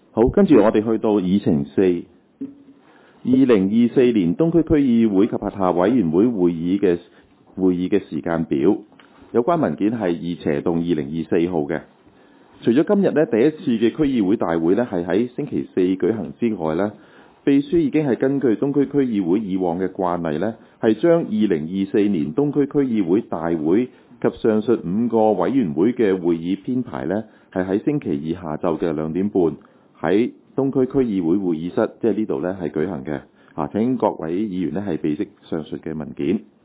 好，跟住我哋去到議程4， 2024年東區區議會及轄下委員會會議嘅時間表。有關文件係2/2024號嘅。除咗今日呢第一次嘅區議會大會呢係喺星期4舉行之外呢，秘書已經係根據東區區議會以往嘅慣例呢，係將2024年東區區議會大會及上述5個委員會嘅會議編排呢，係喺星期二下晝嘅2點半喺東區區議會會議室，即係呢度呢係舉行嘅。請各位議員呢係備悉上述嘅文件。